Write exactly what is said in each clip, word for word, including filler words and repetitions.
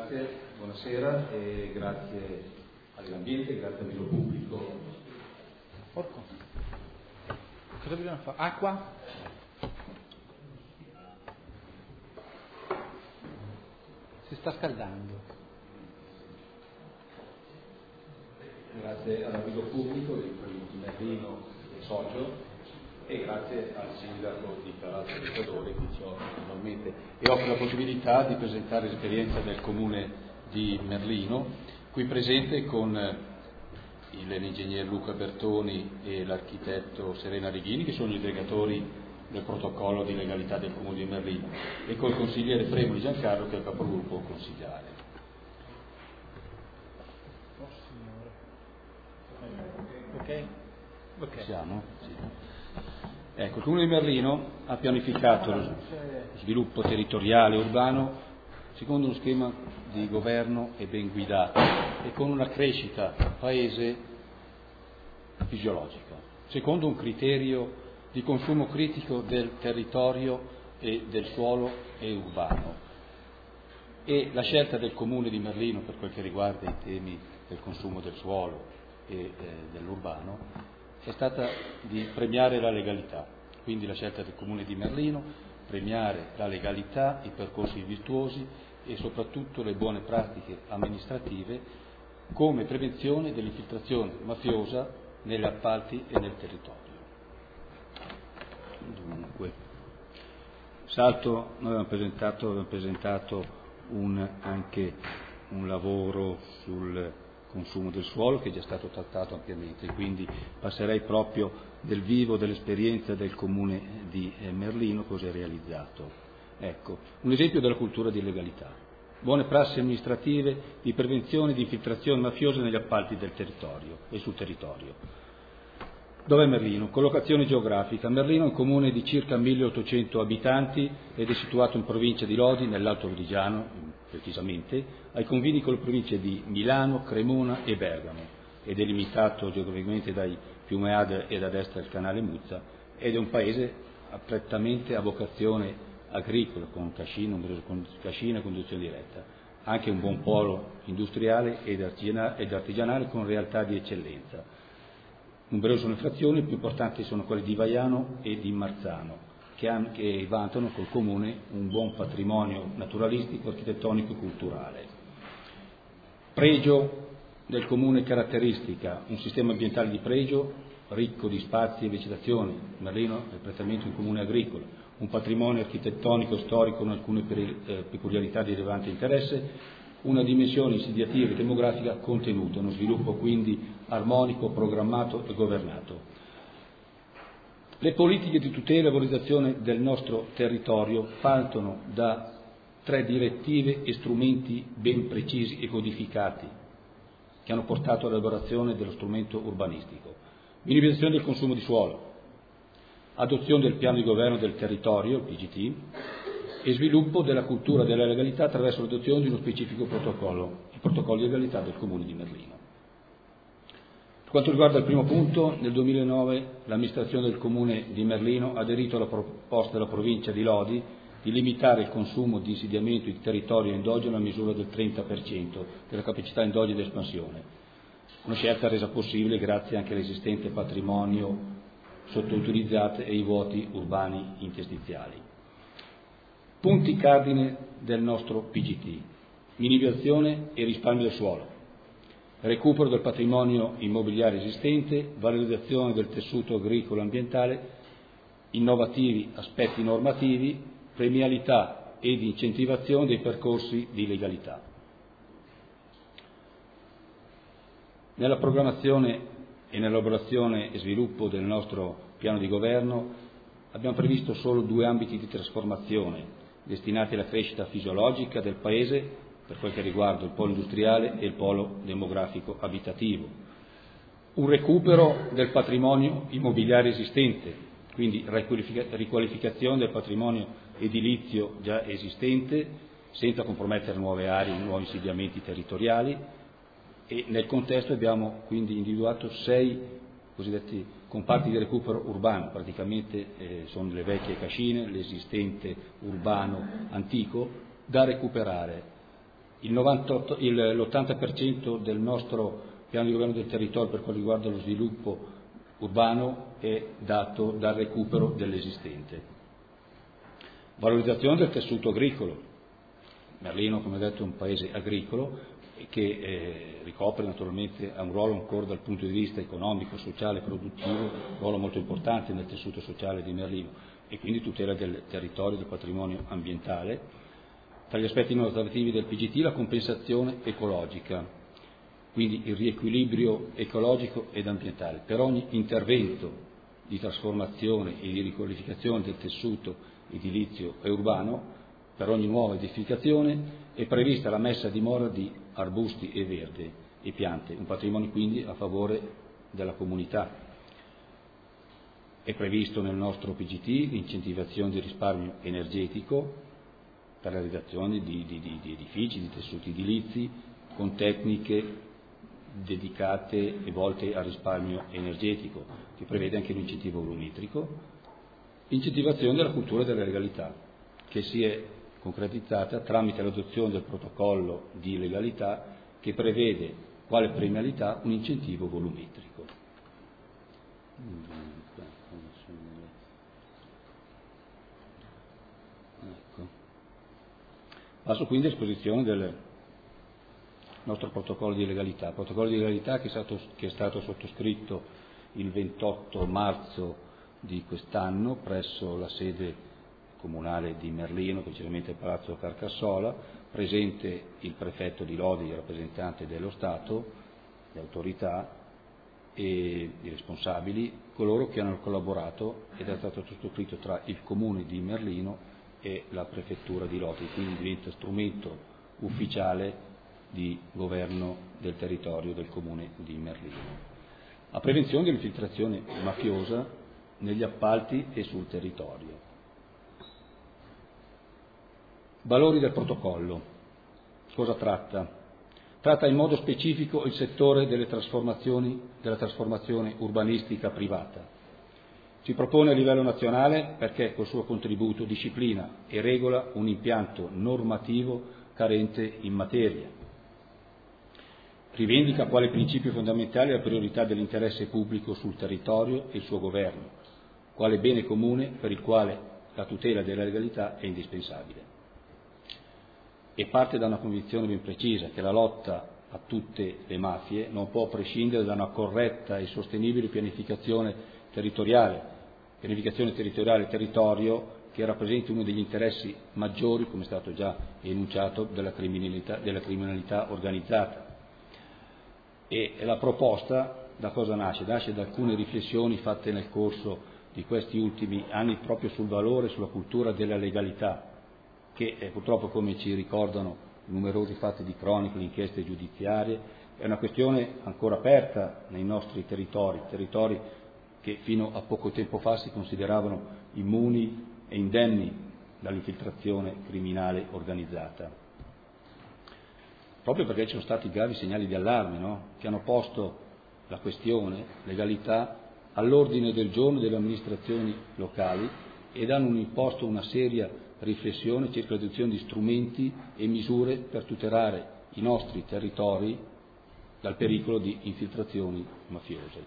Grazie, buonasera e grazie all'ambiente, grazie al mio pubblico. Porco. Cosa vogliamo fare? Acqua? Si sta scaldando. Grazie all'amico pubblico di Merlino e Socio e grazie al sindaco di Palazzo dei Cadori che ci offre normalmente e offre la possibilità di presentare l'esperienza del comune di Merlino, qui presente con l'ingegner Luca Bertoni e l'architetto Serena Righini, che sono i delegatori del protocollo di legalità del comune di Merlino, e col consigliere Fremoli Giancarlo, che è il capogruppo consigliare. Oh signore. Ok? Ok. Siamo? Sì. Ecco, il comune di Merlino ha pianificato lo sviluppo territoriale urbano secondo uno schema di governo e ben guidato e con una crescita paese fisiologica, secondo un criterio di consumo critico del territorio e del suolo e urbano. E la scelta del comune di Merlino per quel che riguarda i temi del consumo del suolo e eh, dell'urbano è stata di premiare la legalità, quindi la scelta del comune di Merlino, premiare la legalità, i percorsi virtuosi e soprattutto le buone pratiche amministrative come prevenzione dell'infiltrazione mafiosa negli appalti e nel territorio. Dunque, salto, noi abbiamo presentato, abbiamo presentato un, anche un lavoro sul consumo del suolo che è già stato trattato ampiamente, quindi passerei proprio del vivo dell'esperienza del comune di Merlino, cosa è realizzato. Ecco, un esempio della cultura di legalità, buone prassi amministrative di prevenzione di infiltrazione mafiosa negli appalti del territorio e sul territorio. Dov'è Merlino? Collocazione geografica. Merlino è un comune di circa milleottocento abitanti ed è situato in provincia di Lodi, nell'Alto Lodigiano, precisamente, ai confini con le province di Milano, Cremona e Bergamo, ed è limitato geograficamente dai fiume Adda e da destra il canale Muzza, ed è un paese prettamente a vocazione agricola, con cascina, cascina e conduzione diretta, anche un buon polo industriale ed artigianale con realtà di eccellenza. Numerose sono le frazioni, le più importanti sono quelle di Vaiano e di Marzano, che, hanno, che vantano col comune un buon patrimonio naturalistico, architettonico e culturale. Pregio del comune caratteristica, un sistema ambientale di pregio ricco di spazi e vegetazione. Merlino è prettamente un comune agricolo, un patrimonio architettonico storico con alcune peculiarità di rilevante interesse, una dimensione insediativa e demografica contenuta, uno sviluppo quindi armonico, programmato e governato. Le politiche di tutela e valorizzazione del nostro territorio partono da tre direttive e strumenti ben precisi e codificati che hanno portato all'elaborazione dello strumento urbanistico. Minimizzazione del consumo di suolo, adozione del piano di governo del territorio, il P G T, e sviluppo della cultura della legalità attraverso l'adozione di uno specifico protocollo, il protocollo di legalità del comune di Merlino. Per quanto riguarda il primo punto, nel duemilanove l'amministrazione del comune di Merlino ha aderito alla proposta della provincia di Lodi di limitare il consumo di insediamento di territorio endogeno a misura del trenta per cento della capacità endogena di espansione, una scelta resa possibile grazie anche all'esistente patrimonio sottoutilizzato e ai vuoti urbani interstiziali. Punti cardine del nostro P G T: minimizzazione e risparmio del suolo, recupero del patrimonio immobiliare esistente, valorizzazione del tessuto agricolo ambientale, innovativi aspetti normativi, premialità ed incentivazione dei percorsi di legalità. Nella programmazione e nell'elaborazione e sviluppo del nostro piano di governo abbiamo previsto solo due ambiti di trasformazione destinati alla crescita fisiologica del Paese per quel che riguarda il polo industriale e il polo demografico abitativo. Un recupero del patrimonio immobiliare esistente, quindi riqualificazione del patrimonio edilizio già esistente, senza compromettere nuove aree, nuovi insediamenti territoriali, e nel contesto abbiamo quindi individuato sei cosiddetti comparti di recupero urbano, praticamente eh, sono le vecchie cascine, l'esistente urbano antico, da recuperare Il novantotto, il, l'ottanta per cento del nostro piano di governo del territorio per quanto riguarda lo sviluppo urbano è dato dal recupero dell'esistente. Valorizzazione del tessuto agricolo. Merlino, come detto, è un paese agricolo che eh, ricopre naturalmente un ruolo ancora dal punto di vista economico, sociale, produttivo, un ruolo molto importante nel tessuto sociale di Merlino e quindi tutela del territorio, del patrimonio ambientale. Tra gli aspetti innovativi del P G T la compensazione ecologica, quindi il riequilibrio ecologico ed ambientale. Per ogni intervento di trasformazione e di riqualificazione del tessuto edilizio e urbano, per ogni nuova edificazione è prevista la messa a dimora di arbusti e verde e piante, un patrimonio quindi a favore della comunità. È previsto nel nostro P G T l'incentivazione di risparmio energetico per la realizzazione di, di, di, di edifici, di tessuti edilizi con tecniche dedicate e volte al risparmio energetico, che prevede anche l'incentivo volumetrico, incentivazione della cultura della legalità, che si è concretizzata tramite l'adozione del protocollo di legalità che prevede quale premialità un incentivo volumetrico. Ecco. Passo quindi all'esposizione del nostro protocollo di legalità, protocollo di legalità che è stato, che è stato sottoscritto il ventotto marzo di quest'anno presso la sede comunale di Merlino, precisamente il Palazzo Carcassola, presente il prefetto di Lodi, il rappresentante dello Stato, le autorità e i responsabili, coloro che hanno collaborato ed è stato sottoscritto tra il comune di Merlino e la prefettura di Lodi, quindi diventa strumento ufficiale di governo del territorio del comune di Merlino. A prevenzione dell'infiltrazione mafiosa negli appalti e sul territorio. Valori del protocollo. Cosa tratta? Tratta in modo specifico il settore delle trasformazioni, della trasformazione urbanistica privata. Si propone a livello nazionale perché col suo contributo disciplina e regola un impianto normativo carente in materia. Rivendica quale principio fondamentale la priorità dell'interesse pubblico sul territorio e il suo governo, quale bene comune per il quale la tutela della legalità è indispensabile. E parte da una convinzione ben precisa che la lotta a tutte le mafie non può prescindere da una corretta e sostenibile pianificazione territoriale, pianificazione territoriale territorio che rappresenti uno degli interessi maggiori, come è stato già enunciato, della criminalità, della criminalità organizzata. E la proposta da cosa nasce? Nasce da alcune riflessioni fatte nel corso di questi ultimi anni proprio sul valore, sulla cultura della legalità, che eh, purtroppo, come ci ricordano numerosi fatti di cronaca, le inchieste giudiziarie, è una questione ancora aperta nei nostri territori, territori che fino a poco tempo fa si consideravano immuni e indenni dall'infiltrazione criminale organizzata. Proprio perché ci sono stati gravi segnali di allarme, no? Che hanno posto la questione legalità all'ordine del giorno delle amministrazioni locali ed hanno imposto una seria riflessione circa l'adozione di strumenti e misure per tutelare i nostri territori dal pericolo di infiltrazioni mafiose.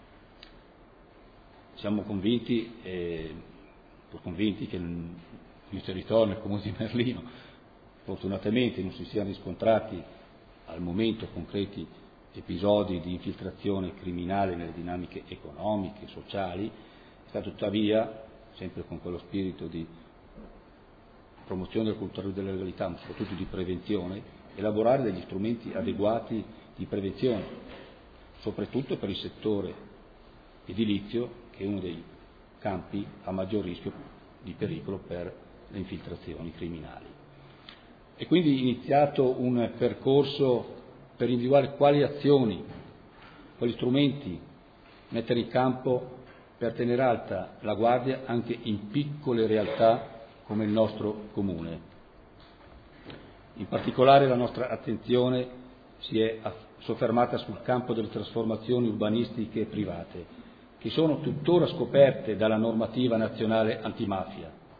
Siamo convinti, eh, pur convinti che il territorio, nel comune di Merlino, fortunatamente non si siano riscontrati al momento concreti episodi di infiltrazione criminale nelle dinamiche economiche, sociali, è stato tuttavia, sempre con quello spirito di promozione della cultura della legalità, ma soprattutto di prevenzione, elaborare degli strumenti adeguati di prevenzione, soprattutto per il settore edilizio, che è uno dei campi a maggior rischio di pericolo per le infiltrazioni criminali. E quindi iniziato un percorso per individuare quali azioni, quali strumenti mettere in campo per tenere alta la guardia anche in piccole realtà come il nostro comune. In particolare la nostra attenzione si è soffermata sul campo delle trasformazioni urbanistiche private, che sono tuttora scoperte dalla normativa nazionale antimafia,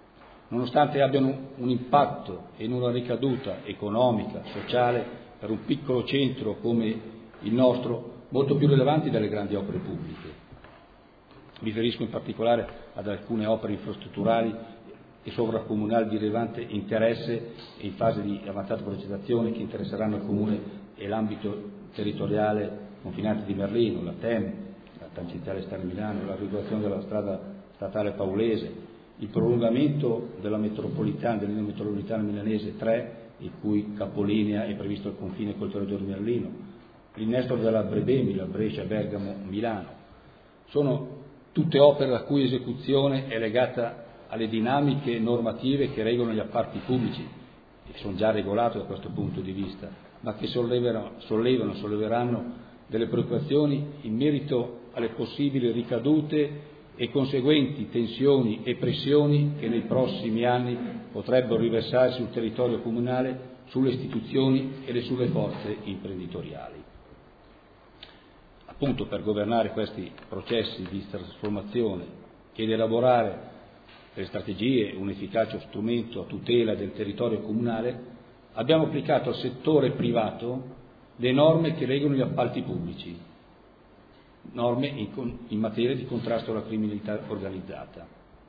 nonostante abbiano un impatto e una ricaduta economica, sociale, per un piccolo centro come il nostro, molto più rilevanti delle grandi opere pubbliche. Mi riferisco in particolare ad alcune opere infrastrutturali e sovracomunali di rilevante interesse e in fase di avanzata progettazione che interesseranno il Comune e l'ambito territoriale confinante di Merlino, la T E M, la tangenziale esterna Milano, la regolazione della strada statale Paulese, il prolungamento della metropolitana, della linea metropolitana milanese tre, il cui capolinea è previsto al confine col territorio di Merlino, l'innesto della Brebemi, la Brescia, Bergamo, Milano. Sono tutte opere la cui esecuzione è legata alle dinamiche normative che regolano gli appalti pubblici, e sono già regolate da questo punto di vista, ma che sollevano, sollevano, solleveranno delle preoccupazioni in merito alle possibili ricadute e conseguenti tensioni e pressioni che nei prossimi anni potrebbero riversarsi sul territorio comunale, sulle istituzioni e sulle forze imprenditoriali. Appunto, per governare questi processi di trasformazione ed elaborare le strategie un efficace strumento a tutela del territorio comunale, abbiamo applicato al settore privato le norme che regolano gli appalti pubblici, norme in, in materia di contrasto alla criminalità organizzata.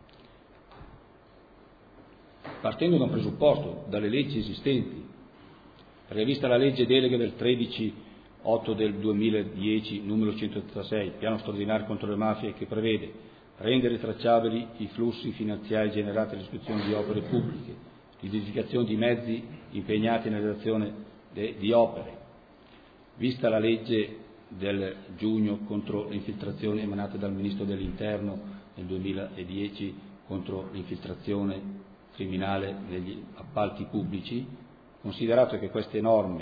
Partendo da un presupposto, dalle leggi esistenti, perché vista la legge delega del tredici otto del duemiladieci, numero centottantasei, piano straordinario contro le mafie, che prevede rendere tracciabili i flussi finanziari generati dall'esecuzione di opere pubbliche, l'identificazione di mezzi impegnati nella realizzazione di opere, vista la legge del giugno contro l'infiltrazione emanata dal Ministro dell'Interno nel duemiladieci contro l'infiltrazione criminale negli appalti pubblici, considerato che queste norme,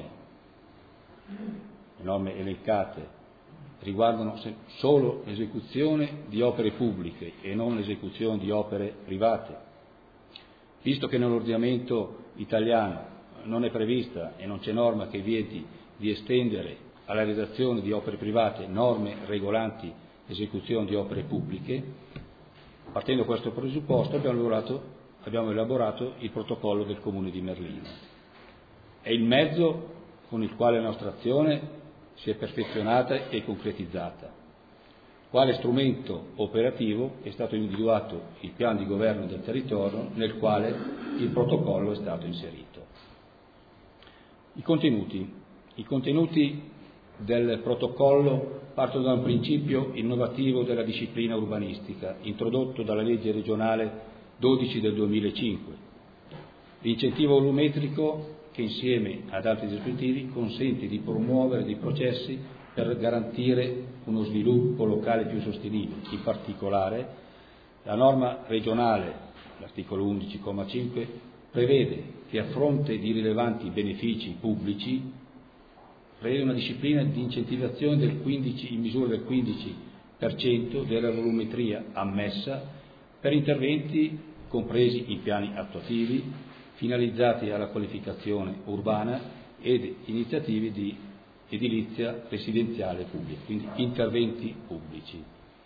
le norme elencate, riguardano solo l'esecuzione di opere pubbliche e non l'esecuzione di opere private, visto che nell'ordinamento italiano non è prevista e non c'è norma che vieti di estendere alla redazione di opere private norme regolanti l'esecuzione di opere pubbliche, partendo da questo presupposto abbiamo elaborato, abbiamo elaborato il protocollo del Comune di Merlino. È il mezzo con il quale la nostra azione si è perfezionata e concretizzata. Quale strumento operativo è stato individuato il piano di governo del territorio nel quale il protocollo è stato inserito. I contenuti. I contenuti del protocollo partono da un principio innovativo della disciplina urbanistica introdotto dalla legge regionale dodici del duemilacinque. L'incentivo volumetrico che insieme ad altri dispositivi consente di promuovere dei processi per garantire uno sviluppo locale più sostenibile. In particolare, la norma regionale, l'articolo undici comma cinque, prevede che a fronte di rilevanti benefici pubblici prevede una disciplina di incentivazione del quindici, in misura del quindici per cento della volumetria ammessa per interventi compresi in piani attuativi finalizzati alla qualificazione urbana ed iniziative di edilizia residenziale pubblica, quindi interventi pubblici.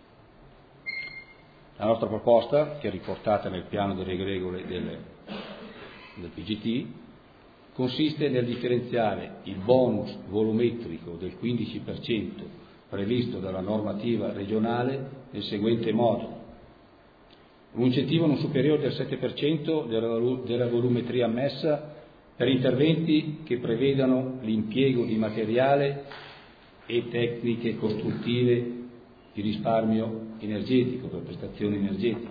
La nostra proposta, che è riportata nel piano delle regole del, del P G T, consiste nel differenziare il bonus volumetrico del quindici per cento previsto dalla normativa regionale nel seguente modo: un incentivo non superiore del sette per cento della volumetria ammessa per interventi che prevedano l'impiego di materiale e tecniche costruttive di risparmio energetico per prestazioni energetiche,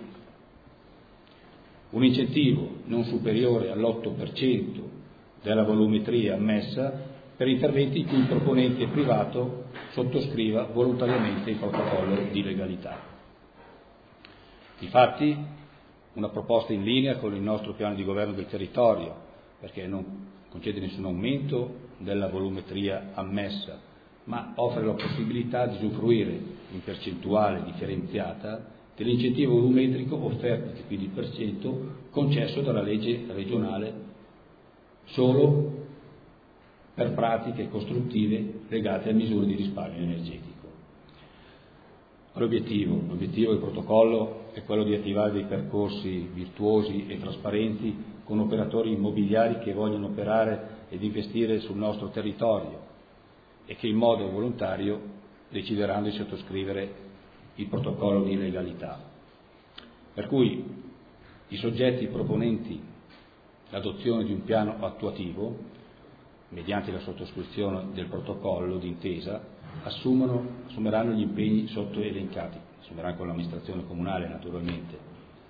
un incentivo non superiore all'otto per cento della volumetria ammessa per interventi in cui il proponente privato sottoscriva volontariamente il protocollo di legalità. Difatti, una proposta in linea con il nostro piano di governo del territorio, perché non concede nessun aumento della volumetria ammessa, ma offre la possibilità di usufruire in percentuale differenziata dell'incentivo volumetrico offerto del quindici per cento concesso dalla legge regionale solo per pratiche costruttive legate a misure di risparmio energetico. L'obiettivo, l'obiettivo del protocollo è quello di attivare dei percorsi virtuosi e trasparenti con operatori immobiliari che vogliono operare ed investire sul nostro territorio e che in modo volontario decideranno di sottoscrivere il protocollo di legalità. Per cui i soggetti proponenti l'adozione di un piano attuativo, mediante la sottoscrizione del protocollo d'intesa, assumono, assumeranno gli impegni sotto elencati, assumeranno con l'amministrazione comunale naturalmente.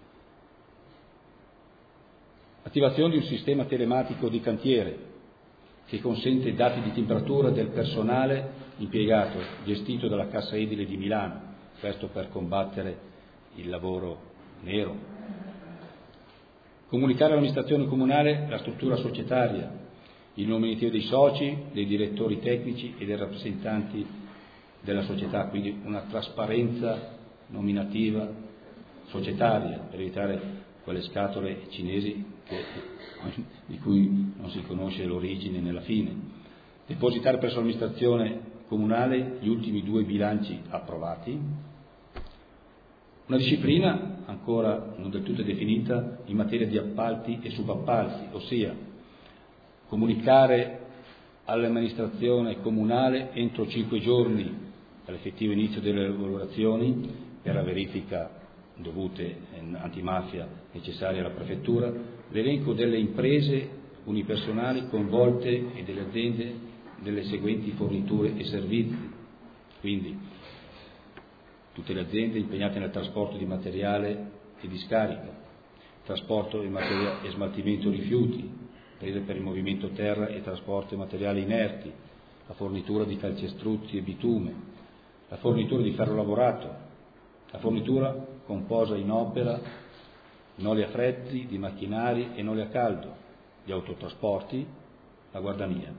Attivazione di un sistema telematico di cantiere che consente dati di temperatura del personale impiegato, gestito dalla Cassa Edile di Milano, questo per combattere il lavoro nero. Comunicare all'amministrazione comunale la struttura societaria, il nominativo dei soci, dei direttori tecnici e dei rappresentanti della società, quindi una trasparenza nominativa societaria per evitare quelle scatole cinesi che, di cui non si conosce l'origine né la fine. Depositare presso l'amministrazione comunale gli ultimi due bilanci approvati. Una disciplina ancora non del tutto definita in materia di appalti e subappalti, ossia comunicare all'amministrazione comunale entro cinque giorni dall'effettivo inizio delle lavorazioni per la verifica dovute antimafia necessarie alla prefettura, l'elenco delle imprese unipersonali coinvolte e delle aziende delle seguenti forniture e servizi, quindi tutte le aziende impegnate nel trasporto di materiale e di scarica, trasporto e, materia, e smaltimento rifiuti, imprese per il movimento terra e trasporto di materiali inerti, la fornitura di calcestruzzi e bitume, la fornitura di ferro lavorato, la fornitura con posa in opera, in oli a freddi, di macchinari e in oli a caldo, gli autotrasporti, la guardaria.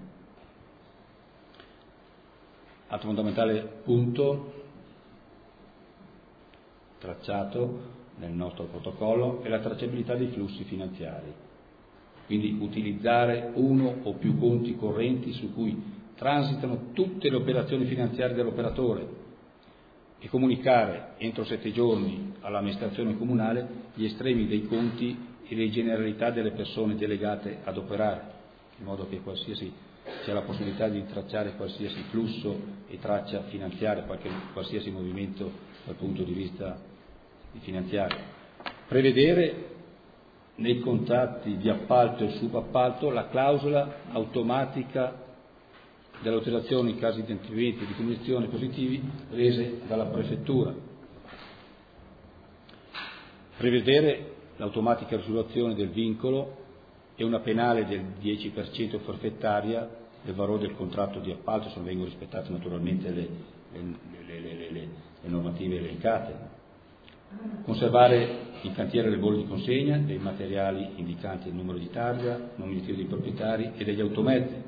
Altro fondamentale punto tracciato nel nostro protocollo è la tracciabilità dei flussi finanziari, quindi utilizzare uno o più conti correnti su cui transitano tutte le operazioni finanziarie dell'operatore e comunicare entro sette giorni all'amministrazione comunale gli estremi dei conti e le generalità delle persone delegate ad operare, in modo che qualsiasi c'è la possibilità di tracciare qualsiasi flusso e traccia finanziaria, qualche, qualsiasi movimento dal punto di vista finanziario. Prevedere nei contratti di appalto e subappalto la clausola automatica dell'autorizzazione in caso di adempimenti di comunicazioni positivi rese dalla prefettura. Prevedere l'automatica risoluzione del vincolo e una penale del dieci per cento forfettaria del valore del contratto di appalto, se non vengono rispettate naturalmente le, le, le, le, le normative elencate. Conservare in cantiere le bolle di consegna dei materiali indicanti il numero di targa, nominativo dei proprietari e degli automezzi.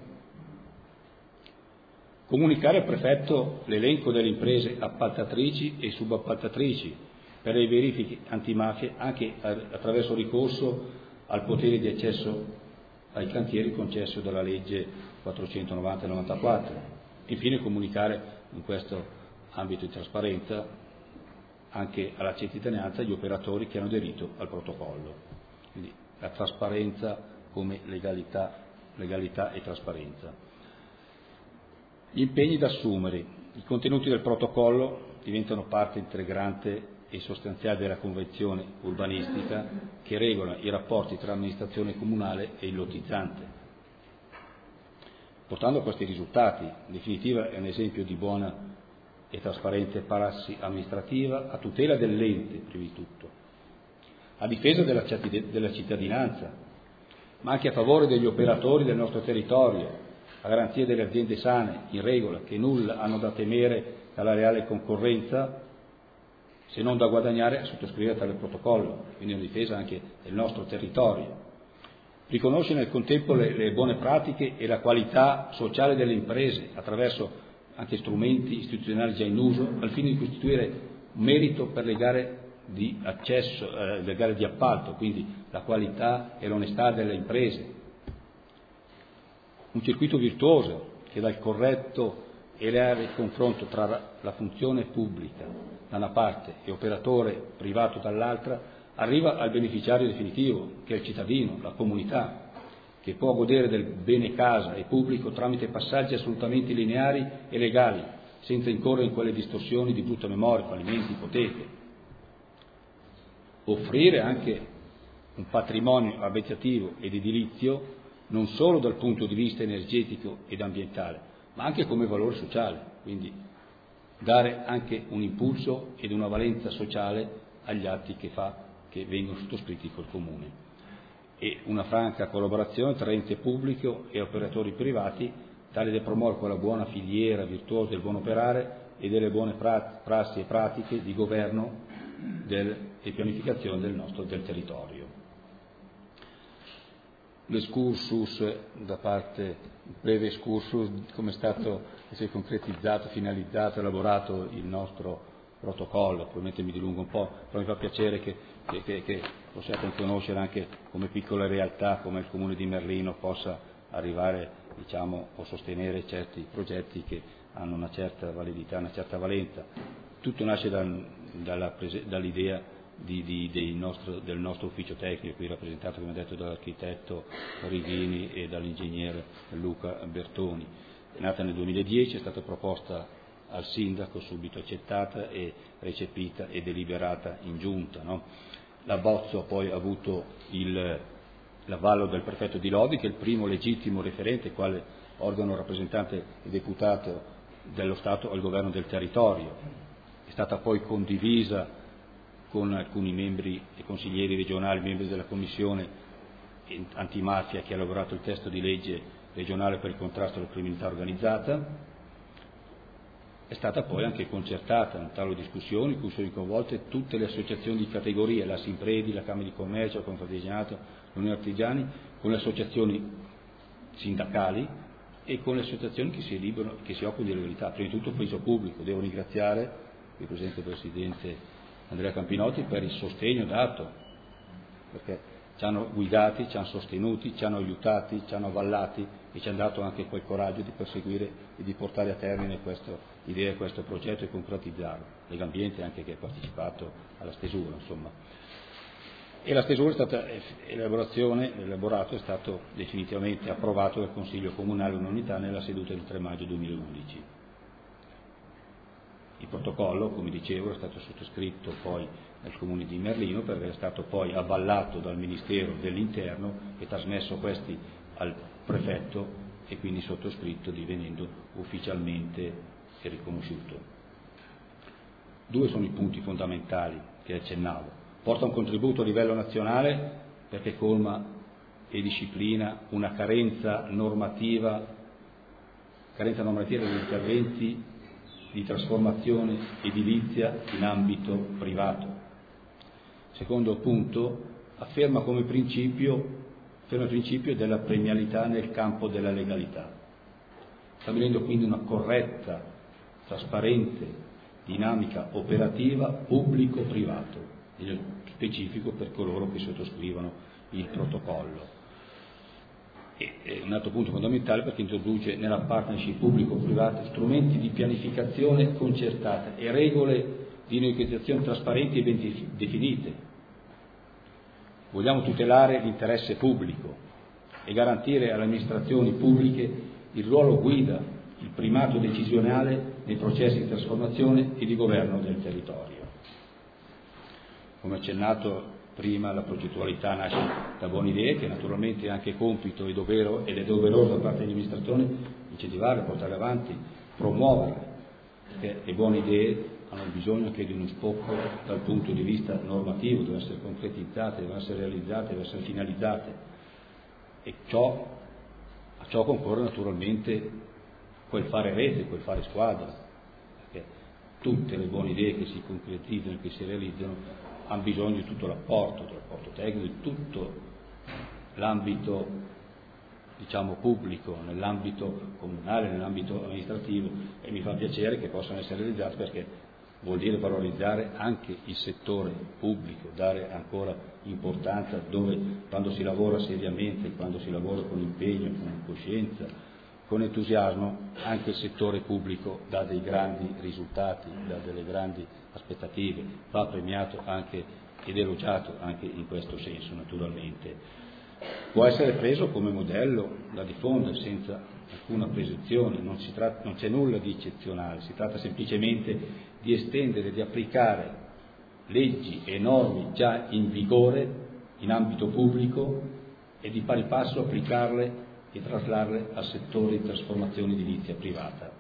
Comunicare al prefetto l'elenco delle imprese appaltatrici e subappaltatrici per le verifiche antimafia anche attraverso ricorso al potere di accesso ai cantieri concesso dalla legge quattrocentonovanta del novantaquattro. Infine comunicare in questo ambito di trasparenza anche alla cittadinanza gli operatori che hanno aderito al protocollo. Quindi la trasparenza come legalità, legalità e trasparenza. Gli impegni da assumere. I contenuti del protocollo diventano parte integrante e sostanziale della convenzione urbanistica che regola i rapporti tra amministrazione comunale e il lotizzante. Portando a questi risultati, in definitiva è un esempio di buona e trasparente prassi amministrativa a tutela dell'ente, prima di tutto, a difesa della cittadinanza, ma anche a favore degli operatori del nostro territorio, a garanzia delle aziende sane, in regola, che nulla hanno da temere dalla reale concorrenza, se non da guadagnare a sottoscrivere tale protocollo, quindi una difesa anche del nostro territorio. Riconosce nel contempo le, le buone pratiche e la qualità sociale delle imprese attraverso anche strumenti istituzionali già in uso, al fine di costituire un merito per le gare di accesso, eh, le gare di appalto, quindi la qualità e l'onestà delle imprese. Un circuito virtuoso che dal corretto e reale confronto tra la funzione pubblica da una parte e operatore privato dall'altra, arriva al beneficiario definitivo, che è il cittadino, la comunità, che può godere del bene casa e pubblico tramite passaggi assolutamente lineari e legali, senza incorrere in quelle distorsioni di brutta memoria, fallimenti, ipoteche. Offrire anche un patrimonio abitativo ed edilizio non solo dal punto di vista energetico ed ambientale, ma anche come valore sociale, quindi dare anche un impulso ed una valenza sociale agli atti che, fa, che vengono sottoscritti col Comune. E una franca collaborazione tra ente pubblico e operatori privati, tale da promuovere quella buona filiera virtuosa del buon operare e delle buone prassi e pratiche di governo del, e pianificazione del nostro del territorio. L'escursus da parte, il breve excursus, come è stato, si è concretizzato, finalizzato, elaborato il nostro protocollo. Probabilmente mi dilungo un po', però mi fa piacere che, che, che, che possiate conoscere anche come piccola realtà, come il Comune di Merlino possa arrivare, diciamo, o sostenere certi progetti che hanno una certa validità, una certa valenza. Tutto nasce dal, dalla, dall'idea Di, di, dei nostro, del nostro ufficio tecnico, qui rappresentato, come detto, dall'architetto Righini e dall'ingegnere Luca Bertoni. È nata nel duemiladieci, è stata proposta al sindaco, subito accettata e recepita e deliberata in giunta. No? L'abbozzo poi ha avuto il, l'avallo del prefetto di Lodi, che è il primo legittimo referente, quale organo rappresentante e deputato dello Stato al governo del territorio. È stata poi condivisa con alcuni membri e consiglieri regionali, membri della Commissione antimafia che ha elaborato il testo di legge regionale per il contrasto alla criminalità organizzata. È stata poi anche concertata un tavolo di discussioni in cui sono coinvolte tutte le associazioni di categoria, la Simpredi, la Camera di Commercio, la Confartigianato, l'Unione Artigiani, con le associazioni sindacali e con le associazioni che si, liberano, che si occupano di legalità. Prima di tutto il ufficio pubblico. Devo ringraziare il Presidente Presidente Andrea Campinotti per il sostegno dato, perché ci hanno guidati, ci hanno sostenuti, ci hanno aiutati, ci hanno avvallati e ci hanno dato anche quel coraggio di perseguire e di portare a termine questa idea, questo progetto e concretizzarlo. Legambiente anche che ha partecipato alla stesura, insomma. E la stesura è stata, l'elaborazione, l'elaborato è stato definitivamente approvato dal Consiglio Comunale Un'Unità nella seduta del tre maggio duemilaundici. Il protocollo, come dicevo, è stato sottoscritto poi nel Comune di Merlino, perché è stato poi avvallato dal Ministero dell'Interno e trasmesso questi al prefetto e quindi sottoscritto, divenendo ufficialmente riconosciuto. Due sono i punti fondamentali che accennavo. Porta un contributo a livello nazionale perché colma e disciplina una carenza normativa, carenza normativa degli interventi di trasformazione edilizia in ambito privato. Secondo punto, afferma come principio, afferma il principio della premialità nel campo della legalità, stabilendo quindi una corretta, trasparente dinamica operativa pubblico-privato, nello specifico per coloro che sottoscrivono il protocollo. E un altro punto fondamentale perché introduce nella partnership pubblico-privata strumenti di pianificazione concertata e regole di negoziazione trasparenti e ben definite. Vogliamo tutelare l'interesse pubblico e garantire alle amministrazioni pubbliche il ruolo guida, il primato decisionale nei processi di trasformazione e di governo del territorio. Come accennato prima, la progettualità nasce da buone idee, che naturalmente è anche compito e dovero, ed è doveroso da parte degli amministratori incentivare, portare avanti, promuoverle, perché le buone idee hanno bisogno anche di uno sbocco dal punto di vista normativo, devono essere concretizzate, devono essere realizzate, devono essere finalizzate, e ciò, a ciò concorre naturalmente quel fare rete, quel fare squadra, perché tutte le buone idee che si concretizzano e che si realizzano hanno bisogno di tutto l'apporto, del rapporto tecnico, di tutto l'ambito, diciamo, pubblico, nell'ambito comunale, nell'ambito amministrativo, e mi fa piacere che possano essere realizzati perché vuol dire valorizzare anche il settore pubblico, dare ancora importanza dove, quando si lavora seriamente, quando si lavora con impegno, con coscienza, con entusiasmo anche il settore pubblico dà dei grandi risultati, dà delle grandi aspettative, va premiato anche ed elogiato anche in questo senso naturalmente. Può essere preso come modello da diffondere senza alcuna presunzione, non, si tratta, non c'è nulla di eccezionale, si tratta semplicemente di estendere, di applicare leggi e norme già in vigore in ambito pubblico e di pari passo applicarle e traslarle al settore di trasformazione edilizia privata.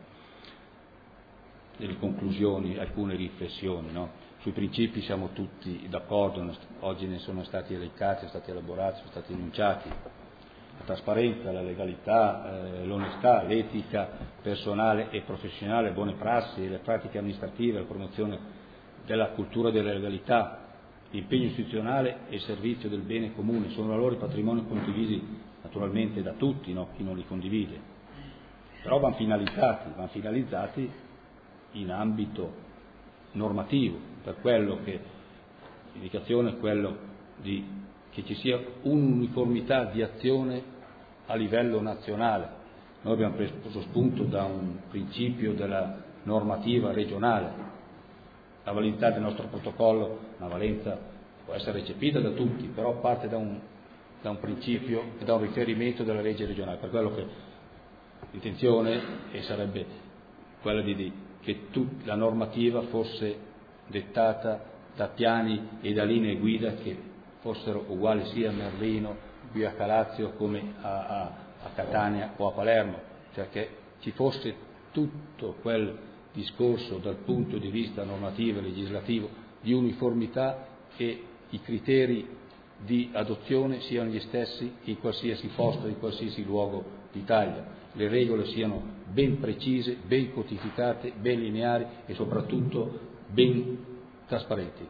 Nelle conclusioni alcune riflessioni, no? Sui principi siamo tutti d'accordo, oggi ne sono stati elencati, sono stati elaborati, sono stati enunciati: la trasparenza, la legalità, eh, l'onestà, l'etica personale e professionale, le buone prassi, le pratiche amministrative, la promozione della cultura della legalità, l'impegno istituzionale e il servizio del bene comune sono valori patrimoni condivisi naturalmente da tutti, no? Chi non li condivide, però vanno finalizzati, vanno finalizzati in ambito normativo, per quello che l'indicazione è quello di che ci sia un'uniformità di azione a livello nazionale. Noi abbiamo preso spunto da un principio della normativa regionale. La validità del nostro protocollo, una valenza può essere recepita da tutti, però parte da un, da un principio e da un riferimento della legge regionale, per quello che l'intenzione e sarebbe quella di, di che tut, la normativa fosse dettata da piani e da linee guida che fossero uguali sia a Merlino, qui a Calazio come a, a, a Catania o a Palermo, cioè che ci fosse tutto quel discorso dal punto di vista normativo e legislativo di uniformità e i criteri di adozione siano gli stessi in qualsiasi posto, in qualsiasi luogo d'Italia, le regole siano ben precise, ben codificate, ben lineari e soprattutto ben trasparenti.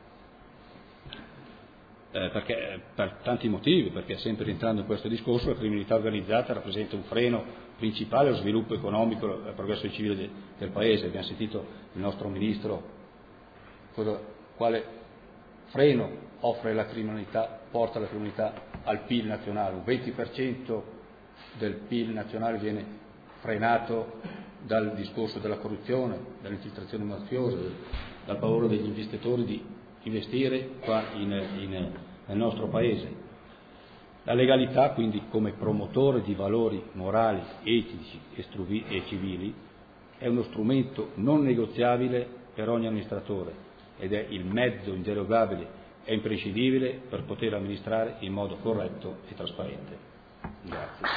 Eh, perché, per tanti motivi, perché sempre rientrando in questo discorso la criminalità organizzata rappresenta un freno principale allo sviluppo economico e al progresso civile de, del Paese. Abbiamo sentito il nostro Ministro cosa, quale freno offre la criminalità, porta la criminalità al P I L nazionale. Un venti per cento del P I L nazionale viene frenato dal discorso della corruzione, dall'infiltrazione mafiosa, dal paura degli investitori di investire qua in, in, nel nostro Paese. La legalità, quindi, come promotore di valori morali, etici e, struvi, e civili, è uno strumento non negoziabile per ogni amministratore ed è il mezzo inderogabile e imprescindibile per poter amministrare in modo corretto e trasparente. Grazie.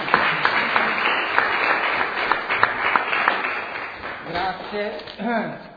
Grazie.